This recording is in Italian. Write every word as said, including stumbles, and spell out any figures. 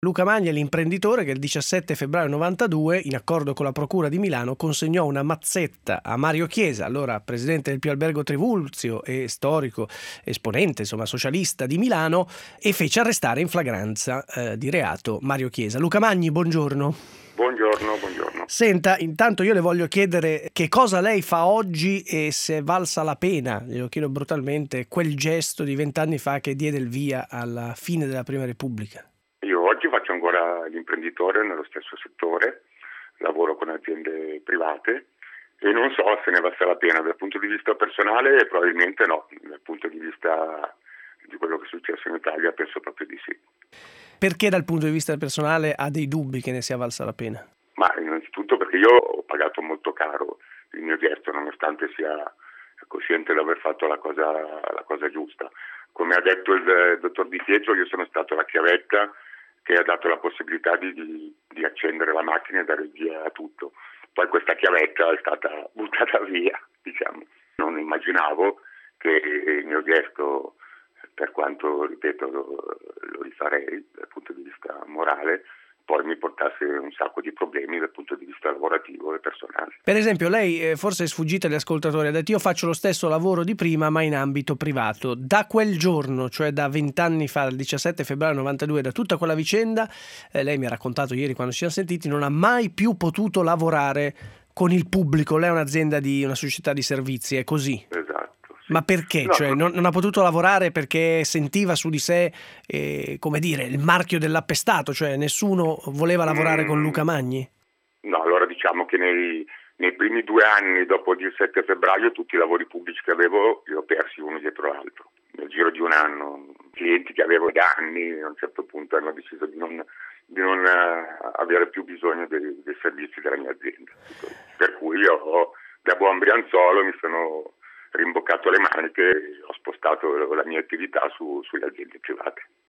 Luca Magni è l'imprenditore che il diciassette febbraio novantadue, in accordo con la Procura di Milano, consegnò una mazzetta a Mario Chiesa, allora presidente del Pio Albergo Trivulzio e storico, esponente, insomma, socialista di Milano, e fece arrestare in flagranza eh, di reato Mario Chiesa. Luca Magni, buongiorno. Buongiorno, buongiorno. Senta, intanto io le voglio chiedere che cosa lei fa oggi e se è valsa la pena, glielo chiedo brutalmente, quel gesto di vent'anni fa che diede il via alla fine della Prima Repubblica. Io oggi faccio ancora l'imprenditore nello stesso settore, lavoro con aziende private e non so se ne valsa la pena dal punto di vista personale, probabilmente no, dal punto di vista di quello che è successo in Italia penso proprio di sì. Perché dal punto di vista personale ha dei dubbi che ne sia valsa la pena? Ma innanzitutto perché io ho pagato molto caro il mio gesto, nonostante sia cosciente di aver fatto la cosa, la cosa giusta. Come ha detto il dottor Di Pietro, io sono stato la chiavetta che ha dato la possibilità di, di, di accendere la macchina e dare il via a tutto. Poi questa chiavetta è stata buttata via, diciamo. Non immaginavo che il mio gesto, per quanto, ripeto, lo, lo rifarei dal punto di vista morale, poi mi portasse un sacco di problemi dal punto di vista lavorativo e personale. Per esempio, lei eh, forse è sfuggita agli ascoltatori, ha detto io faccio lo stesso lavoro di prima ma in ambito privato. Da quel giorno, cioè da vent'anni fa, il diciassette febbraio novantadue, da tutta quella vicenda, eh, lei mi ha raccontato ieri quando ci siamo sentiti, non ha mai più potuto lavorare con il pubblico. Lei è un'azienda di una società di servizi, è così? Esatto. Ma perché? No, Cioè, non, non ha potuto lavorare perché sentiva su di sé, eh, come dire, il marchio dell'appestato, cioè nessuno voleva lavorare mm. con Luca Magni? No, allora diciamo che nei, nei primi due anni dopo il sette febbraio tutti i lavori pubblici che avevo li ho persi uno dietro l'altro. Nel giro di un anno, clienti che avevo da anni a un certo punto hanno deciso di non, di non uh, avere più bisogno dei, dei servizi della mia azienda. Per cui io da buon brianzolo mi sono rimboccato le maniche e ho spostato la mia attività su, sulle aziende private.